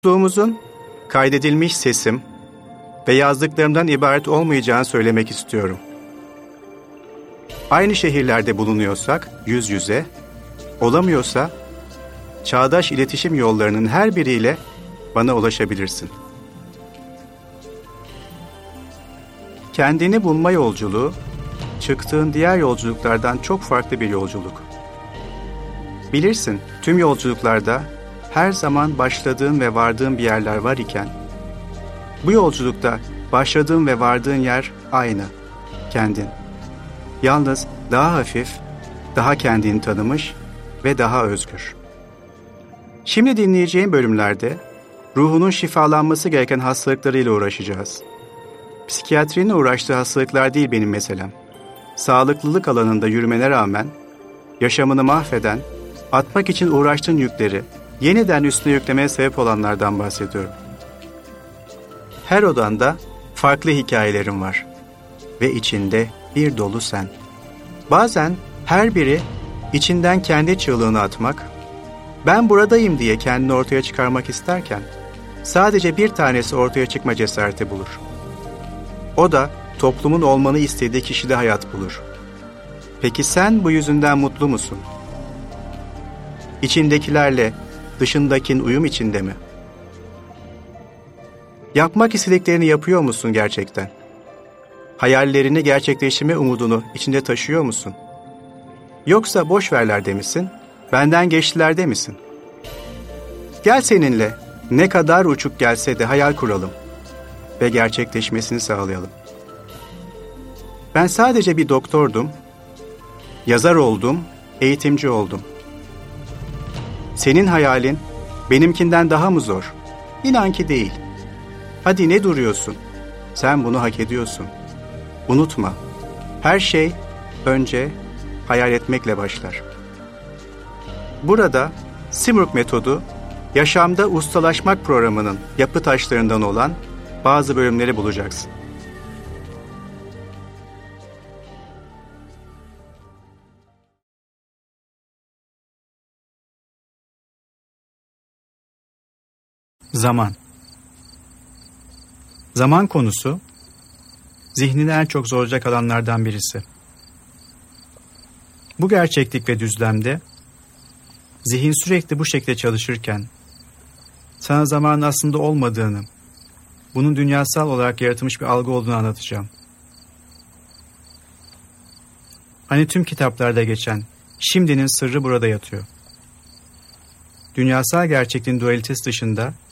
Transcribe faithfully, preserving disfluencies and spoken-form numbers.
Dostluğumuzun kaydedilmiş sesim ve yazdıklarımdan ibaret olmayacağını söylemek istiyorum. Aynı şehirlerde bulunuyorsak yüz yüze, olamıyorsa çağdaş iletişim yollarının her biriyle bana ulaşabilirsin. Kendini bulma yolculuğu, çıktığın diğer yolculuklardan çok farklı bir yolculuk. Bilirsin, tüm yolculuklarda her zaman başladığın ve vardığın bir yerler var iken, bu yolculukta başladığın ve vardığın yer aynı, kendin. Yalnız daha hafif, daha kendini tanımış ve daha özgür. Şimdi dinleyeceğim bölümlerde ruhunun şifalanması gereken hastalıklarıyla uğraşacağız. Psikiyatrinin uğraştığı hastalıklar değil benim meselem. Sağlıklılık alanında yürümene rağmen yaşamını mahveden, atmak için uğraştığın yükleri yeniden üstüne yüklemeye sebep olanlardan bahsediyorum. Her odanda farklı hikayelerim var ve içinde bir dolu sen. Bazen her biri içinden kendi çığlığını atmak, ben buradayım diye kendini ortaya çıkarmak isterken sadece bir tanesi ortaya çıkma cesareti bulur. O da toplumun olmanı istediği kişide hayat bulur. Peki sen bu yüzünden mutlu musun? İçindekilerle dışındakin uyum içinde mi? Yapmak istediklerini yapıyor musun gerçekten? Hayallerini gerçekleştirme umudunu içinde taşıyor musun? Yoksa boş verlerde misin? Benden geçtilerde misin? Gel seninle ne kadar uçuk gelse de hayal kuralım ve gerçekleşmesini sağlayalım. Ben sadece bir doktordum, yazar oldum, eğitimci oldum. Senin hayalin benimkinden daha mı zor? İnan ki değil. Hadi ne duruyorsun? Sen bunu hak ediyorsun. Unutma, her şey önce hayal etmekle başlar. Burada Simurg metodu, yaşamda ustalaşmak programının yapı taşlarından olan bazı bölümleri bulacaksın. Zaman. Zaman konusu, zihnini en çok zorlayacak alanlardan birisi. Bu gerçeklik ve düzlemde, zihin sürekli bu şekilde çalışırken, sana zamanın aslında olmadığını, bunun dünyasal olarak yaratılmış bir algı olduğunu anlatacağım. Hani tüm kitaplarda geçen, şimdinin sırrı burada yatıyor. Dünyasal gerçekliğin dualitesi dışında,